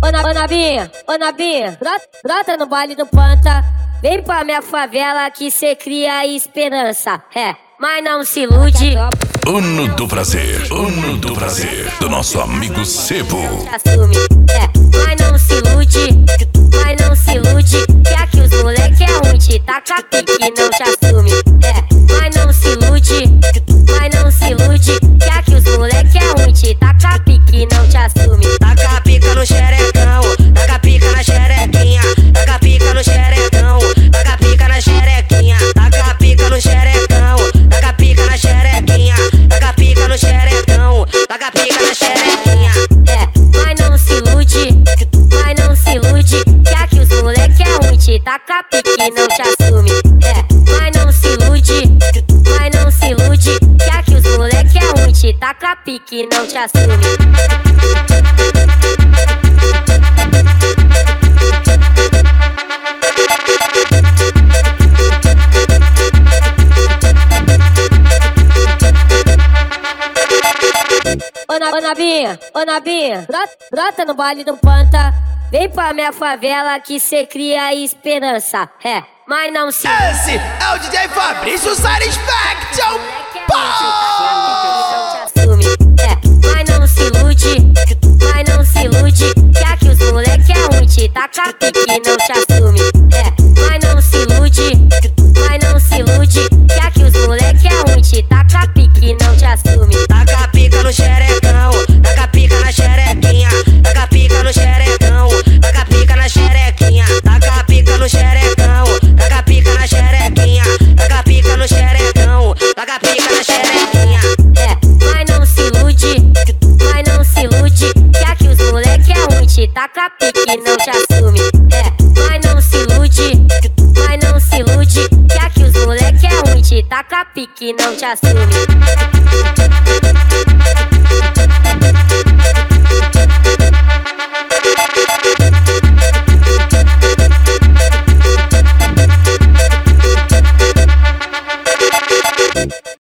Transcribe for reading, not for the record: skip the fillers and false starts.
Ô Nabinha, brota no baile do Panta. Vem pra minha favela que cê cria esperança. Mas não se ilude. Uno do prazer, do nosso amigo Sebo. Mas não se ilude, que aqui os moleque é ruim, te taca pique, não te assume. Mas não se ilude, que aqui os moleque é ruim, te taca pique, não te assume. Taca pica no xerecão, taca pica na xerequinha, taca pica no xerecão, taca pica na xerequinha, taca pica no xerecão, taca pica na xerequinha, taca pica no xerecão, taca pica na xerequinha. Mas não se ilude, que aqui os moleque é ruim, te taca pique, não te assume. Mas não se ilude, que aqui os moleque é ruim, te taca pique, não te assume. Ô Nabinha, brota no baile do Panta. Vem pra minha favela que cê cria esperança. Mas não se ilude. Esse é o DJ Fabrício Satisfaction. Mas não se ilude, que aqui os moleque é ruim, te taca pique, não te assume. Mas não se ilude, que aqui os moleque é ruim, te taca pique, não te assume. Taca pica no xerecão, taca pica na xerequinha, taca pica no xerecão, taca pica na xerequinha, taca pica no xerecão, taca pica na xerequinha, taca pica no xerecão, taca pica na xerequinha. Mas não se ilude, que aqui os moleque é ruim, te taca pique, não te assume. Mas não se ilude, que aqui os moleque é ruim, te taca pique, não te assume.